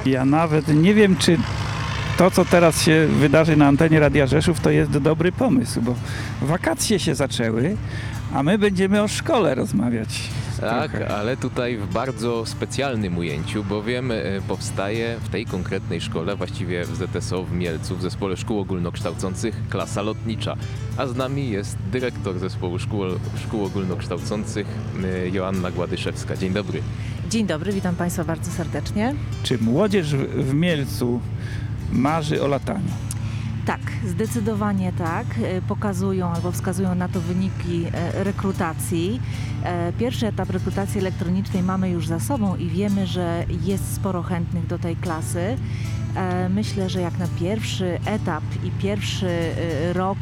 Ja nawet nie wiem, czy to, co teraz się wydarzy na antenie Radia Rzeszów, to jest dobry pomysł, bo wakacje się zaczęły, a my będziemy o szkole rozmawiać. Tak, trochę. ale tutaj w bardzo specjalnym ujęciu, bowiem powstaje w tej konkretnej szkole, właściwie w ZSO w Mielcu, w Zespole Szkół Ogólnokształcących, klasa lotnicza. A z nami jest dyrektor Zespołu Szkół Ogólnokształcących Joanna Gładyszewska. Dzień dobry. Dzień dobry, witam Państwa bardzo serdecznie. Czy młodzież w Mielcu marzy o lataniu? Tak, zdecydowanie tak. Pokazują albo wskazują na to wyniki rekrutacji. Pierwszy etap rekrutacji elektronicznej mamy już za sobą i wiemy, że jest sporo chętnych do tej klasy. Myślę, że jak na pierwszy etap i pierwszy rok,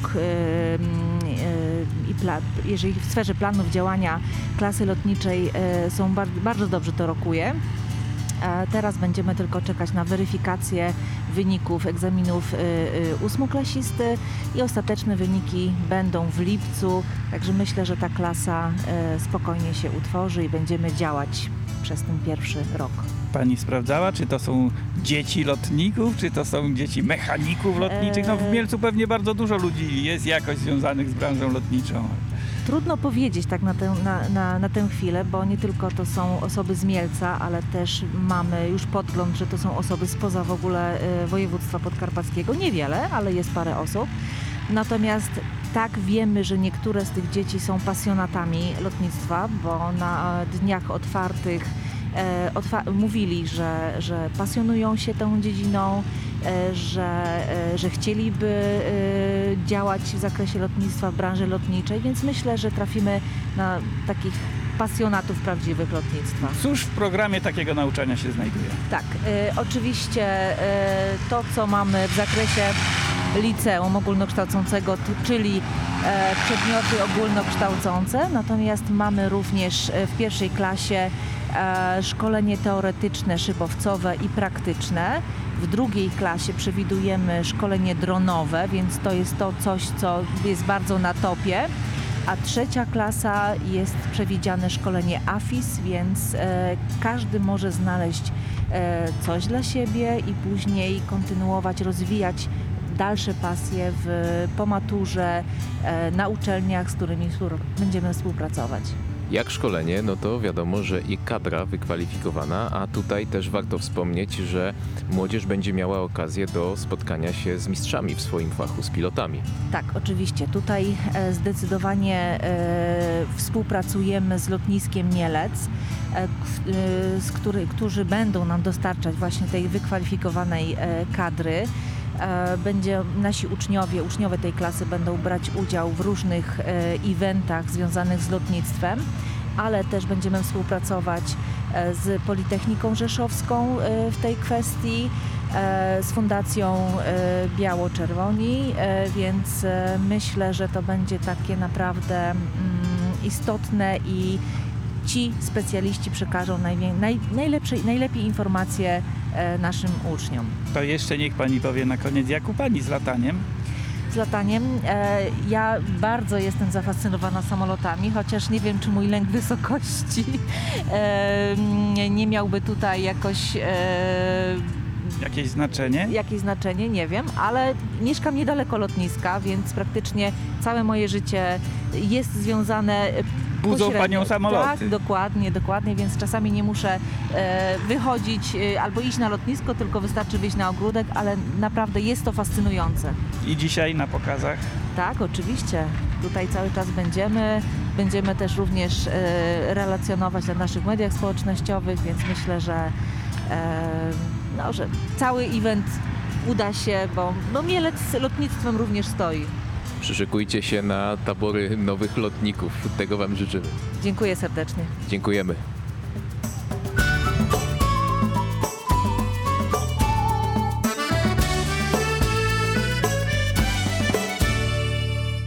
jeżeli w sferze planów działania klasy lotniczej są bardzo dobrze to rokuje. Teraz będziemy tylko czekać na weryfikację wyników egzaminów ósmoklasisty i ostateczne wyniki będą w lipcu, także myślę, że ta klasa spokojnie się utworzy i będziemy działać przez ten pierwszy rok. Pani sprawdzała, czy to są dzieci lotników, czy to są dzieci mechaników lotniczych? No w Mielcu pewnie bardzo dużo ludzi jest jakoś związanych z branżą lotniczą. Trudno powiedzieć tak na tę chwilę, bo nie tylko to są osoby z Mielca, ale też mamy już podgląd, że to są osoby spoza w ogóle województwa podkarpackiego. Niewiele, ale jest parę osób. Natomiast tak wiemy, że niektóre z tych dzieci są pasjonatami lotnictwa, bo na dniach otwartych mówili, że pasjonują się tą dziedziną, że chcieliby działać w zakresie lotnictwa, w branży lotniczej, więc myślę, że trafimy na takich pasjonatów prawdziwych lotnictwa. Cóż w programie takiego nauczania się znajduje? Tak, oczywiście to, co mamy w zakresie liceum ogólnokształcącego, czyli przedmioty ogólnokształcące, natomiast mamy również w pierwszej klasie szkolenie teoretyczne, szybowcowe i praktyczne. W drugiej klasie przewidujemy szkolenie dronowe, więc to jest coś, co jest bardzo na topie. A trzecia klasa jest przewidziane szkolenie AFIS, więc każdy może znaleźć coś dla siebie i później kontynuować, rozwijać dalsze pasje po maturze, na uczelniach, z którymi będziemy współpracować. Jak szkolenie, no to wiadomo, że i kadra wykwalifikowana, a tutaj też warto wspomnieć, że młodzież będzie miała okazję do spotkania się z mistrzami w swoim fachu, z pilotami. Tak, oczywiście. Tutaj zdecydowanie współpracujemy z lotniskiem Mielec, którzy będą nam dostarczać właśnie tej wykwalifikowanej kadry. Nasi uczniowie tej klasy będą brać udział w różnych eventach związanych z lotnictwem, ale też będziemy współpracować z Politechniką Rzeszowską w tej kwestii, z Fundacją Biało-Czerwoni, więc myślę, że to będzie takie naprawdę istotne i ci specjaliści przekażą najlepiej informacje naszym uczniom. To jeszcze niech Pani powie na koniec, jak u Pani z lataniem? Z lataniem ja bardzo jestem zafascynowana samolotami, chociaż nie wiem, czy mój lęk wysokości nie miałby tutaj jakoś... Jakieś znaczenie? Jakieś znaczenie, nie wiem, ale mieszkam niedaleko lotniska, więc praktycznie całe moje życie jest związane Budzą Panią samoloty. Tak, dokładnie, więc czasami nie muszę wychodzić albo iść na lotnisko, tylko wystarczy wyjść na ogródek, ale naprawdę jest to fascynujące. I dzisiaj na pokazach? Tak, oczywiście. Tutaj cały czas będziemy też również relacjonować na naszych mediach społecznościowych, więc myślę, że cały event uda się, bo Mielec lotnictwem również stoi. Przyszykujcie się na tabory nowych lotników. Tego Wam życzymy. Dziękuję serdecznie. Dziękujemy.